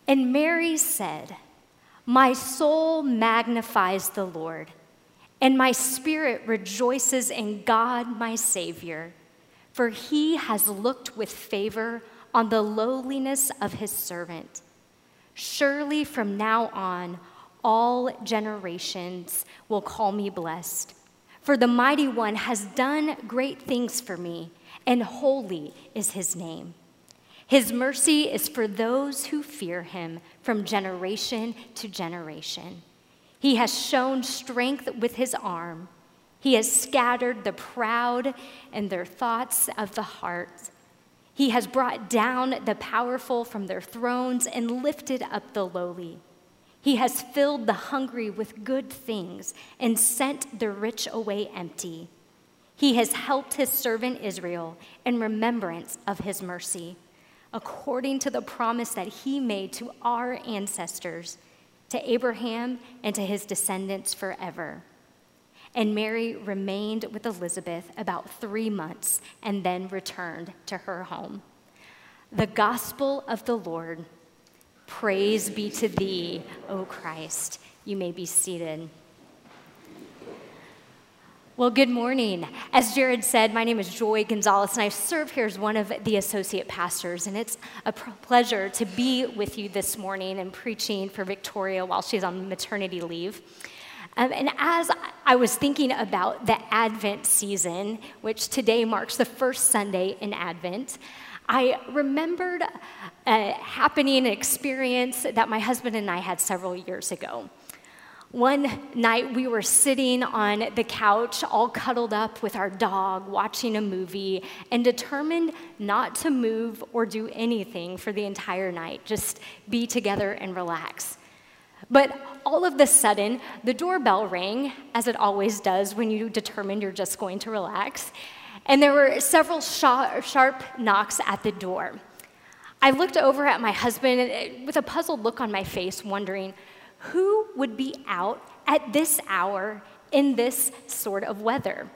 And Mary said, "My soul magnifies the Lord, and my spirit rejoices in God my Savior, for he has looked with favor on the lowliness of his servant. Surely from now on, all generations will call me blessed. For the Mighty One has done great things for me, and holy is his name. His mercy is for those who fear him from generation to generation. He has shown strength with his arm. He has scattered the proud in their thoughts of the heart. He has brought down the powerful from their thrones and lifted up the lowly. He has filled the hungry with good things and sent the rich away empty. He has helped his servant Israel in remembrance of his mercy, according to the promise that he made to our ancestors, to Abraham and to his descendants forever." And Mary remained with Elizabeth about 3 months and then returned to her home. The gospel of the Lord. Praise be to thee, O Christ. You may be seated. Well, good morning. As Jared said, my name is Joy Gonzalez, and I serve here as one of the associate pastors, and it's a pleasure to be with you this morning and preaching for Victoria while she's on maternity leave. And as I was thinking about the Advent season, which today marks the first Sunday in Advent, I remembered a happening, an experience that my husband and I had several years ago. One night we were sitting on the couch, all cuddled up with our dog, watching a movie, and determined not to move or do anything for the entire night, just be together and relax. But all of a sudden, the doorbell rang, as it always does when you determine you're just going to relax, and there were several sharp knocks at the door. I looked over at my husband with a puzzled look on my face, wondering, who would be out at this hour in this sort of weather?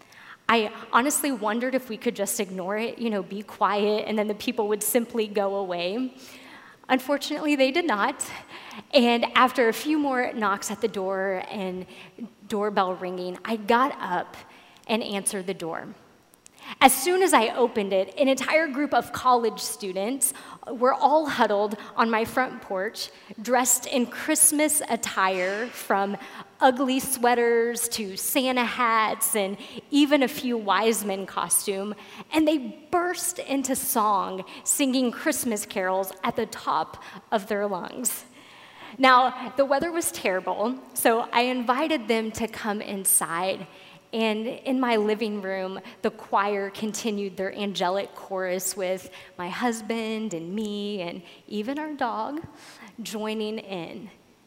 I honestly wondered if we could just ignore it, be quiet, and then the people would simply go away. Unfortunately, they did not. And after a few more knocks at the door and doorbell ringing, I got up and answered the door. As soon as I opened it, an entire group of college students were all huddled on my front porch, dressed in Christmas attire, from ugly sweaters to Santa hats and even a few wise men costume, and they burst into song, singing Christmas carols at the top of their lungs. Now, the weather was terrible, so I invited them to come inside. And in my living room, the choir continued their angelic chorus with my husband and me and even our dog joining in.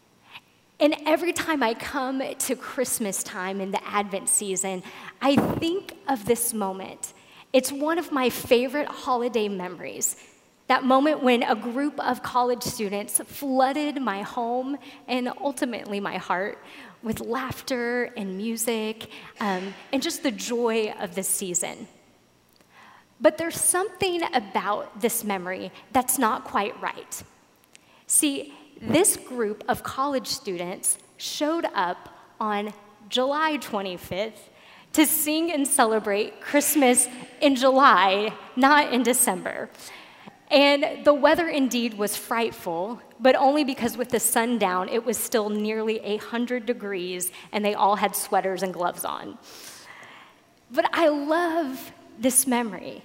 And every time I come to Christmas time in the Advent season, I think of this moment. It's one of my favorite holiday memories. That moment when a group of college students flooded my home and ultimately my heart with laughter and music and just the joy of this season. But there's something about this memory that's not quite right. See, this group of college students showed up on July 25th to sing and celebrate Christmas in July, not in December. And the weather indeed was frightful, but only because with the sun down, it was still nearly 100 degrees, and they all had sweaters and gloves on. But I love this memory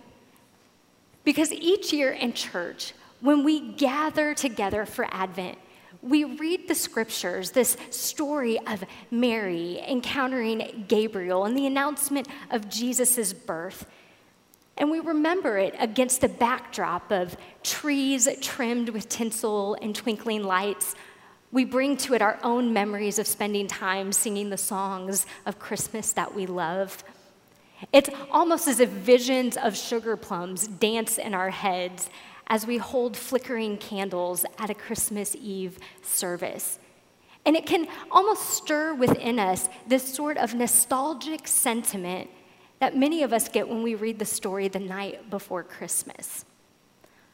because each year in church, when we gather together for Advent, we read the scriptures, this story of Mary encountering Gabriel and the announcement of Jesus' birth. And we remember it against the backdrop of trees trimmed with tinsel and twinkling lights. We bring to it our own memories of spending time singing the songs of Christmas that we love. It's almost as if visions of sugar plums dance in our heads as we hold flickering candles at a Christmas Eve service. And it can almost stir within us this sort of nostalgic sentiment that many of us get when we read the story the night before Christmas.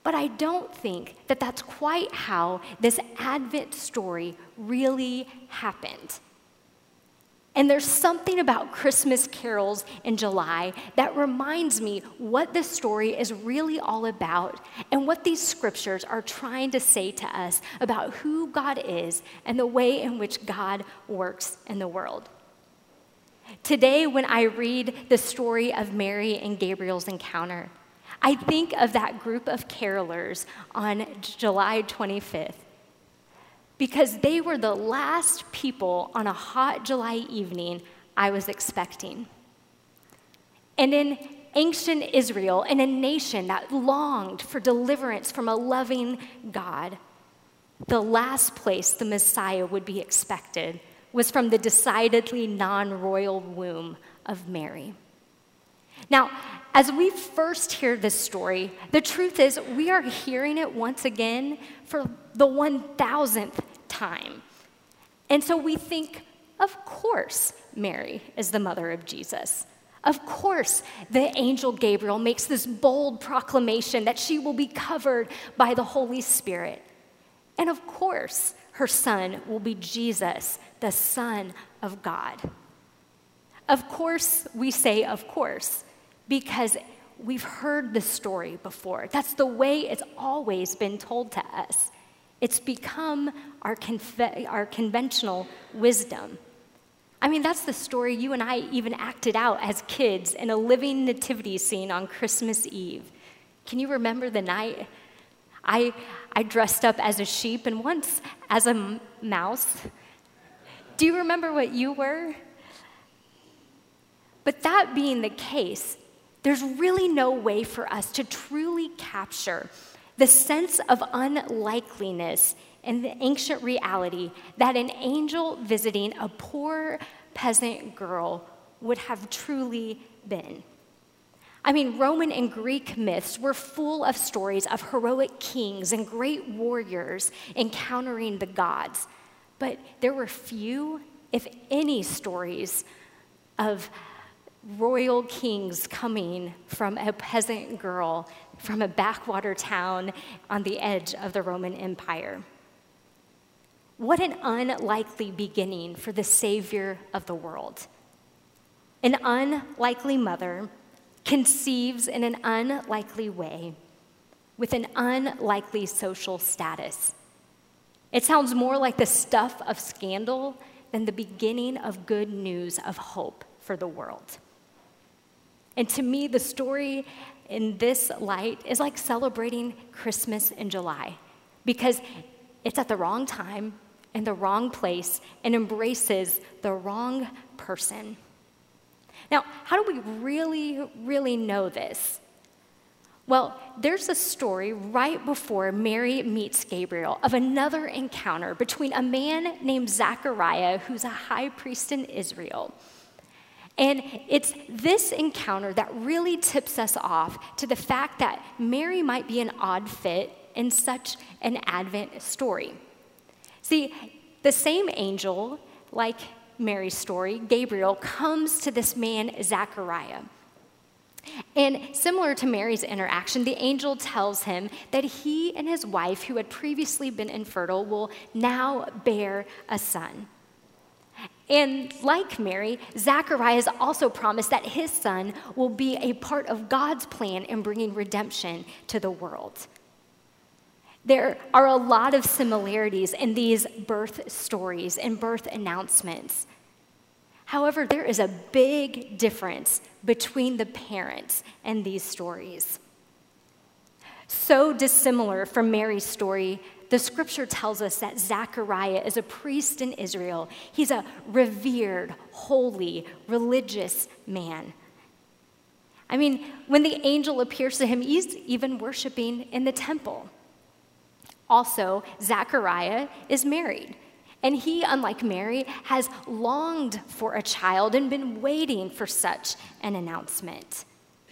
But I don't think that that's quite how this Advent story really happened. And there's something about Christmas carols in July that reminds me what this story is really all about and what these scriptures are trying to say to us about who God is and the way in which God works in the world. Today, when I read the story of Mary and Gabriel's encounter, I think of that group of carolers on July 25th. Because they were the last people on a hot July evening I was expecting. And in ancient Israel, in a nation that longed for deliverance from a loving God, the last place the Messiah would be expected was from the decidedly non-royal womb of Mary. Now, as we first hear this story, the truth is we are hearing it once again for the 1,000th time. And so we think, of course, Mary is the mother of Jesus. Of course, the angel Gabriel makes this bold proclamation that she will be covered by the Holy Spirit. And of course, her son will be Jesus, the Son of God. Of course, we say of course, because we've heard the story before. That's the way it's always been told to us. It's become our conventional wisdom. I mean, that's the story you and I even acted out as kids in a living nativity scene on Christmas Eve. Can you remember the night? I dressed up as a sheep and once as a mouse. Do you remember what you were? But that being the case, there's really no way for us to truly capture the sense of unlikeliness and the ancient reality that an angel visiting a poor peasant girl would have truly been. I mean, Roman and Greek myths were full of stories of heroic kings and great warriors encountering the gods, but there were few, if any, stories of royal kings coming from a peasant girl from a backwater town on the edge of the Roman Empire. What an unlikely beginning for the Savior of the world. An unlikely mother conceives in an unlikely way with an unlikely social status. It sounds more like the stuff of scandal than the beginning of good news of hope for the world. And to me, the story in this light is like celebrating Christmas in July because it's at the wrong time, in the wrong place, and embraces the wrong person. Now, how do we really know this? Well, there's a story right before Mary meets Gabriel of another encounter between a man named Zechariah, who's a high priest in Israel. And it's this encounter that really tips us off to the fact that Mary might be an odd fit in such an Advent story. See, the same angel, like Mary's story, Gabriel, comes to this man, Zechariah. And similar to Mary's interaction, the angel tells him that he and his wife, who had previously been infertile, will now bear a son. And like Mary, Zechariah has also promised that his son will be a part of God's plan in bringing redemption to the world. There are a lot of similarities in these birth stories and birth announcements. However, there is a big difference between the parents and these stories. So dissimilar from Mary's story, the scripture tells us that Zechariah is a priest in Israel. He's a revered, holy, religious man. I mean, when the angel appears to him, he's even worshiping in the temple. Also, Zechariah is married. And he, unlike Mary, has longed for a child and been waiting for such an announcement.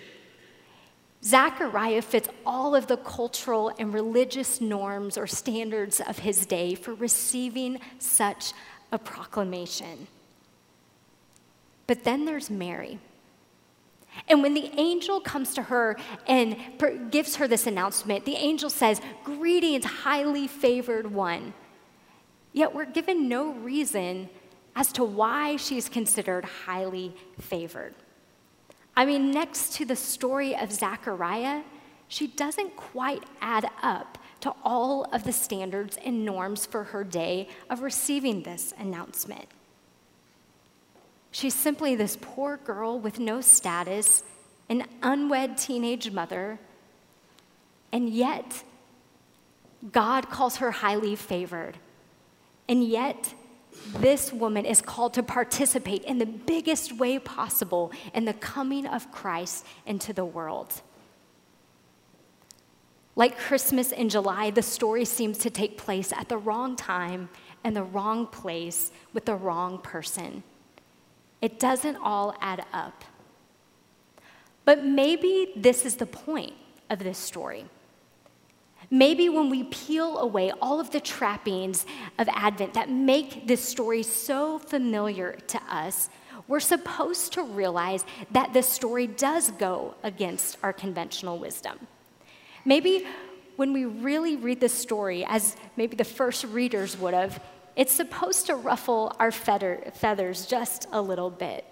Zechariah fits all of the cultural and religious norms or standards of his day for receiving such a proclamation. But then there's Mary. And when the angel comes to her and gives her this announcement, the angel says, "Greetings, highly favored one." Yet we're given no reason as to why she's considered highly favored. I mean, next to the story of Zechariah, she doesn't quite add up to all of the standards and norms for her day of receiving this announcement. She's simply this poor girl with no status, an unwed teenage mother, and yet God calls her highly favored. And yet, this woman is called to participate in the biggest way possible in the coming of Christ into the world. Like Christmas in July, the story seems to take place at the wrong time and the wrong place with the wrong person. It doesn't all add up. But maybe this is the point of this story. Maybe when we peel away all of the trappings of Advent that make this story so familiar to us, we're supposed to realize that this story does go against our conventional wisdom. Maybe when we really read this story, as maybe the first readers would have, it's supposed to ruffle our feathers just a little bit.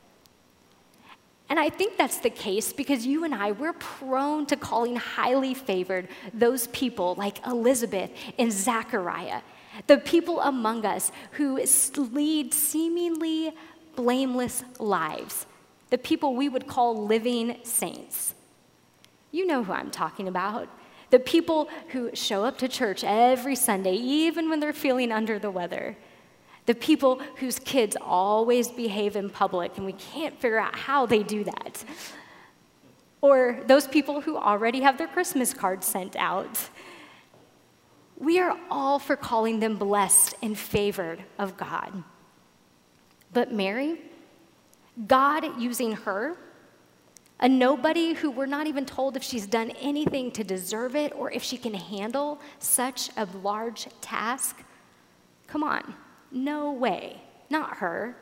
And I think that's the case because you and I, we're prone to calling highly favored those people like Elizabeth and Zechariah, the people among us who lead seemingly blameless lives, the people we would call living saints. You know who I'm talking about. The people who show up to church every Sunday, even when they're feeling under the weather. The people whose kids always behave in public, and we can't figure out how they do that. Or those people who already have their Christmas cards sent out. We are all for calling them blessed and favored of God. But Mary, God using her, a nobody who we're not even told if she's done anything to deserve it or if she can handle such a large task. Come on, no way, not her.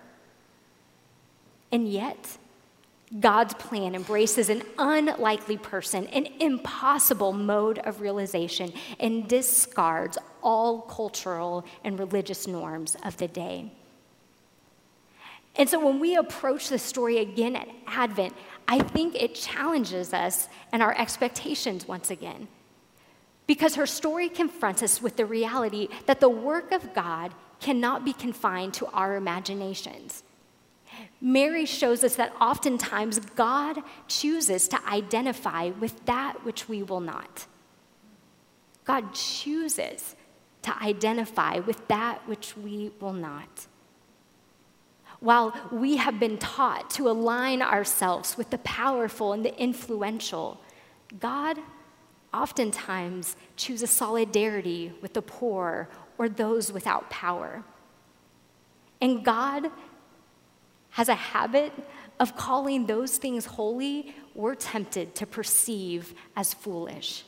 And yet, God's plan embraces an unlikely person, an impossible mode of realization, and discards all cultural and religious norms of the day. And so when we approach the story again at Advent, I think it challenges us and our expectations once again. Because her story confronts us with the reality that the work of God cannot be confined to our imaginations. Mary shows us that oftentimes God chooses to identify with that which we will not. God chooses to identify with that which we will not. While we have been taught to align ourselves with the powerful and the influential, God oftentimes chooses solidarity with the poor or those without power. And God has a habit of calling those things holy we're tempted to perceive as foolish.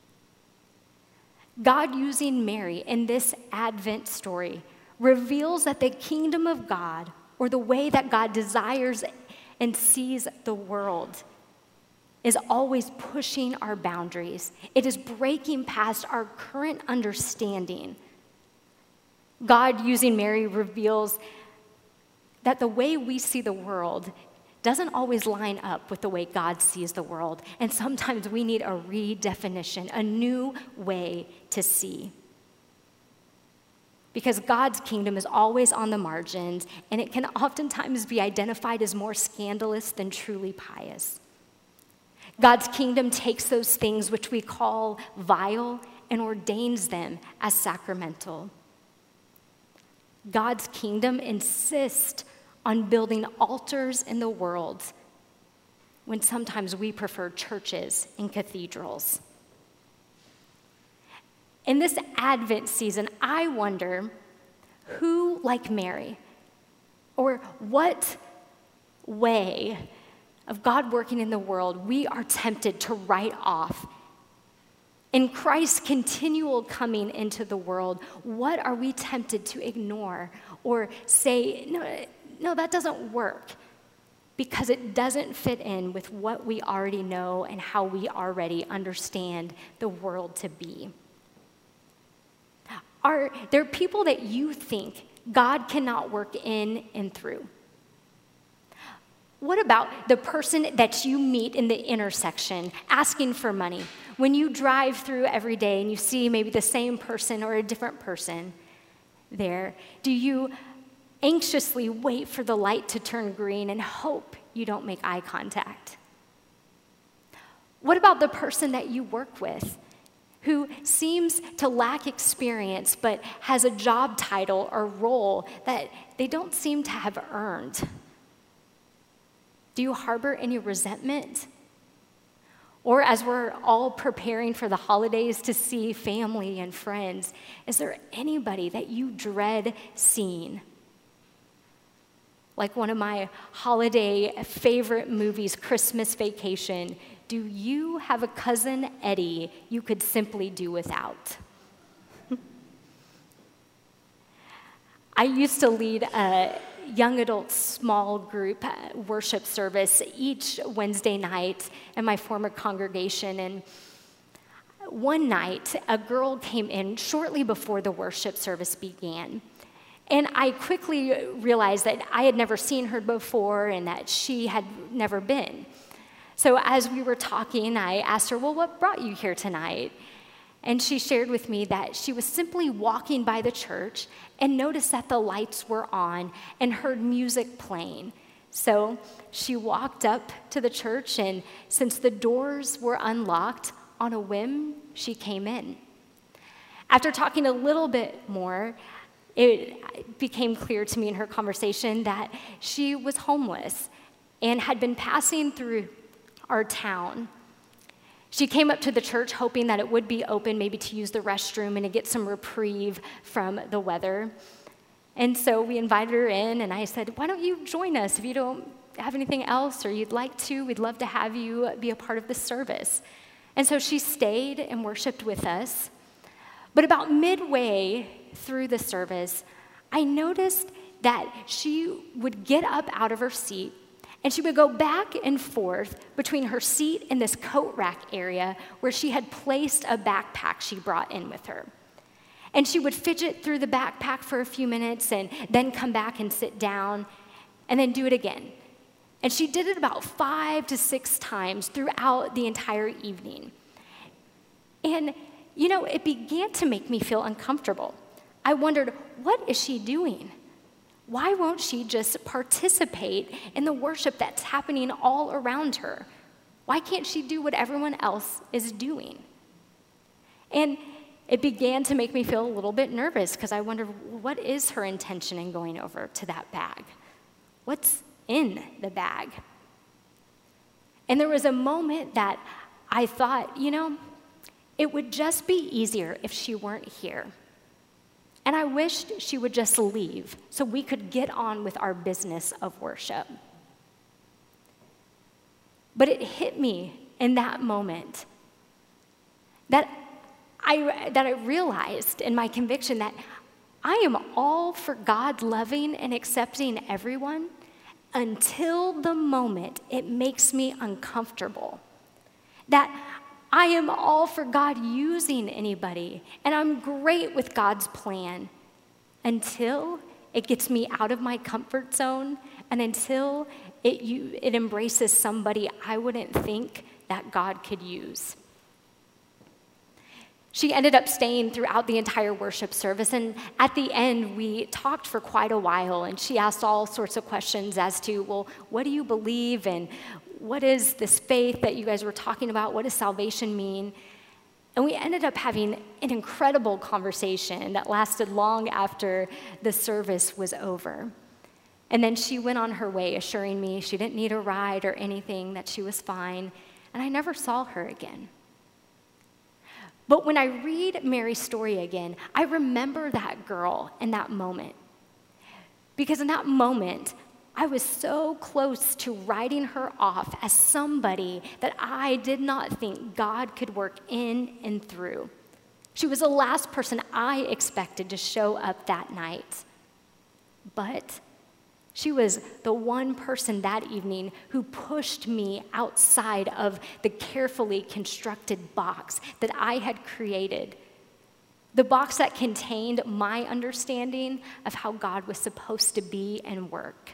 God using Mary in this Advent story reveals that the kingdom of God, or the way that God desires and sees the world, is always pushing our boundaries. It is breaking past our current understanding. God, using Mary, reveals that the way we see the world doesn't always line up with the way God sees the world. And sometimes we need a redefinition, a new way to see. Because God's kingdom is always on the margins, and it can oftentimes be identified as more scandalous than truly pious. God's kingdom takes those things which we call vile and ordains them as sacramental. God's kingdom insists on building altars in the world when sometimes we prefer churches and cathedrals. In this Advent season, I wonder who, like Mary, or what way of God working in the world we are tempted to write off. In Christ's continual coming into the world, what are we tempted to ignore or say, no, that doesn't work? because it doesn't fit in with what we already know and how we already understand the world to be. Are there people that you think God cannot work in and through? What about the person that you meet in the intersection asking for money? When you drive through every day and you see maybe the same person or a different person there, do you anxiously wait for the light to turn green and hope you don't make eye contact? What about the person that you work with who seems to lack experience but has a job title or role that they don't seem to have earned? Do you harbor any resentment? Or as we're all preparing for the holidays to see family and friends, is there anybody that you dread seeing? Like one of my holiday favorite movies, Christmas Vacation, do you have a cousin Eddie you could simply do without? I used to lead a young adult small group worship service each Wednesday night in my former congregation. And one night, a girl came in shortly before the worship service began. And I quickly realized that I had never seen her before and that she had never been. So as we were talking, I asked her, well, what brought you here tonight? And she shared with me that she was simply walking by the church and noticed that the lights were on and heard music playing. So she walked up to the church, and since the doors were unlocked, on a whim, she came in. After talking a little bit more, it became clear to me in her conversation that she was homeless and had been passing through our town. She came up to the church hoping that it would be open, maybe to use the restroom and to get some reprieve from the weather. And so we invited her in, and I said, why don't you join us? If you don't have anything else or you'd like to, we'd love to have you be a part of the service. And so she stayed and worshiped with us. But about midway through the service, I noticed that she would get up out of her seat and she would go back and forth between her seat and this coat rack area where she had placed a backpack she brought in with her. And she would fidget through the backpack for a few minutes and then come back and sit down and then do it again. And she did it about 5 to 6 times throughout the entire evening. And, it began to make me feel uncomfortable. I wondered, what is she doing? Why won't she just participate in the worship that's happening all around her? Why can't she do what everyone else is doing? And it began to make me feel a little bit nervous because I wondered, what is her intention in going over to that bag? What's in the bag? And there was a moment that I thought, it would just be easier if she weren't here. And I wished she would just leave so we could get on with our business of worship. But it hit me in that moment that I realized in my conviction that I am all for God loving and accepting everyone until the moment it makes me uncomfortable. That I am all for God using anybody, and I'm great with God's plan until it gets me out of my comfort zone and until it embraces somebody I wouldn't think that God could use. She ended up staying throughout the entire worship service, and at the end, we talked for quite a while, and she asked all sorts of questions as to, well, what do you believe, and what is this faith that you guys were talking about? What does salvation mean? And we ended up having an incredible conversation that lasted long after the service was over. And then she went on her way, assuring me she didn't need a ride or anything, that she was fine, and I never saw her again. But when I read Mary's story again, I remember that girl in that moment. Because in that moment, I was so close to writing her off as somebody that I did not think God could work in and through. She was the last person I expected to show up that night. But She was the one person that evening who pushed me outside of the carefully constructed box that I had created, the box that contained my understanding of how God was supposed to be and work.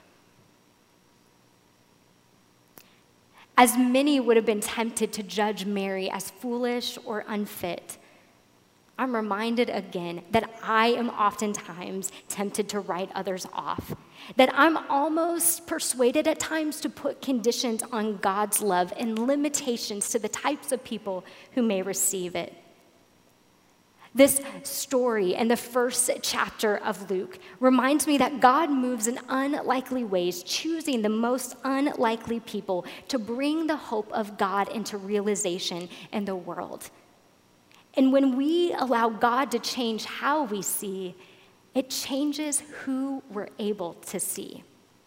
As many would have been tempted to judge Mary as foolish or unfit, I'm reminded again that I am oftentimes tempted to write others off, that I'm almost persuaded at times to put conditions on God's love and limitations to the types of people who may receive it. This story in the first chapter of Luke reminds me that God moves in unlikely ways, choosing the most unlikely people to bring the hope of God into realization in the world. And when we allow God to change how we see, it changes who we're able to see.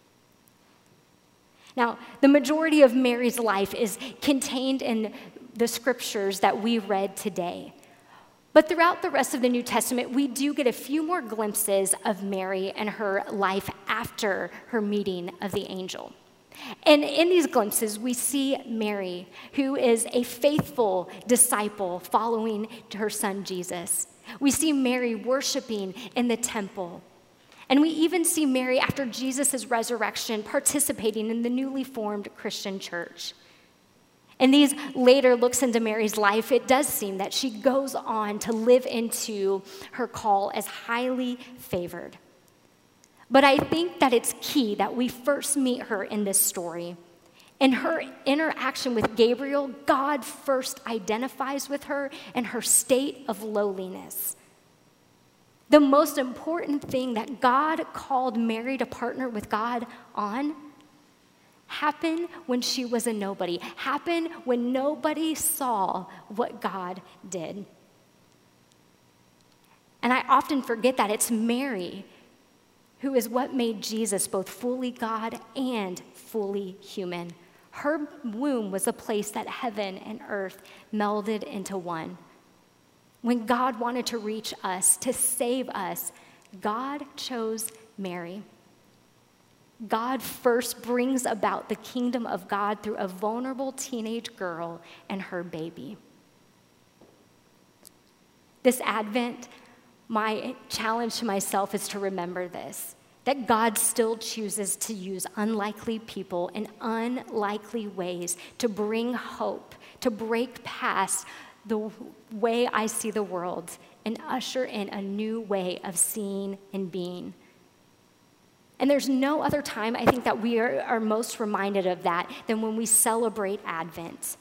Now, the majority of Mary's life is contained in the scriptures that we read today. But throughout the rest of the New Testament, we do get a few more glimpses of Mary and her life after her meeting of the angel. And in these glimpses, we see Mary, who is a faithful disciple following her son Jesus. We see Mary worshiping in the temple. And we even see Mary, after Jesus' resurrection, participating in the newly formed Christian church. In these later looks into Mary's life, it does seem that she goes on to live into her call as highly favored. But I think that it's key that we first meet her in this story. In her interaction with Gabriel, God first identifies with her in her state of lowliness. The most important thing that God called Mary to partner with God on happened when she was a nobody, happened when nobody saw what God did. And I often forget that it's Mary who is what made Jesus both fully God and fully human. Her womb was a place that heaven and earth melded into one. When God wanted to reach us, to save us, God chose Mary. God first brings about the kingdom of God through a vulnerable teenage girl and her baby. This Advent, my challenge to myself is to remember this, that God still chooses to use unlikely people in unlikely ways to bring hope, to break past the way I see the world and usher in a new way of seeing and being. And there's no other time I think that we are most reminded of that than when we celebrate Advent.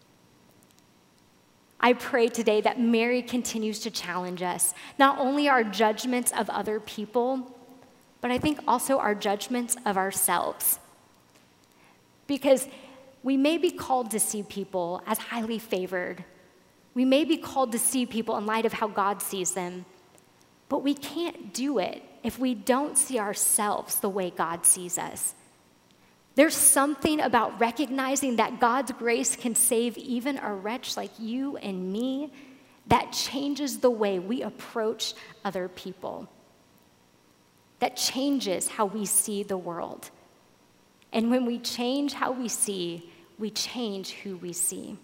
I pray today that Mary continues to challenge us, not only our judgments of other people, but I think also our judgments of ourselves. Because we may be called to see people as highly favored. We may be called to see people in light of how God sees them, but we can't do it if we don't see ourselves the way God sees us. There's something about recognizing that God's grace can save even a wretch like you and me that changes the way we approach other people, that changes how we see the world. And when we change how we see, we change who we see.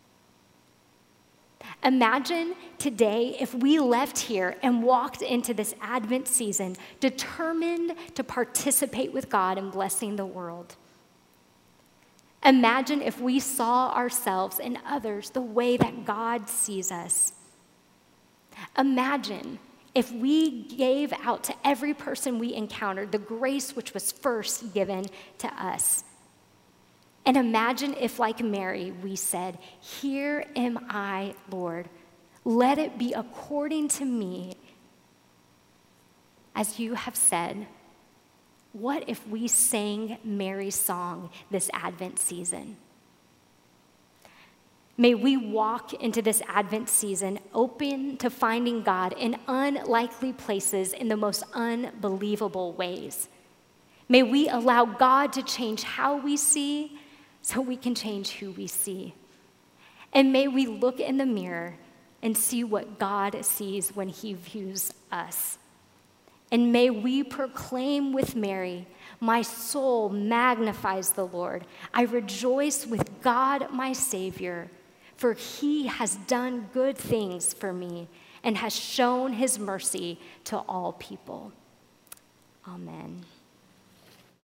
Imagine today if we left here and walked into this Advent season determined to participate with God in blessing the world. Imagine if we saw ourselves and others the way that God sees us. Imagine if we gave out to every person we encountered the grace which was first given to us. And imagine if, like Mary, we said, "Here am I, Lord. Let it be according to me, as you have said." What if we sang Mary's song this Advent season? May we walk into this Advent season open to finding God in unlikely places in the most unbelievable ways. May we allow God to change how we see so we can change who we see. And may we look in the mirror and see what God sees when he views us. And may we proclaim with Mary, my soul magnifies the Lord. I rejoice with God, my Savior, for he has done good things for me and has shown his mercy to all people. Amen.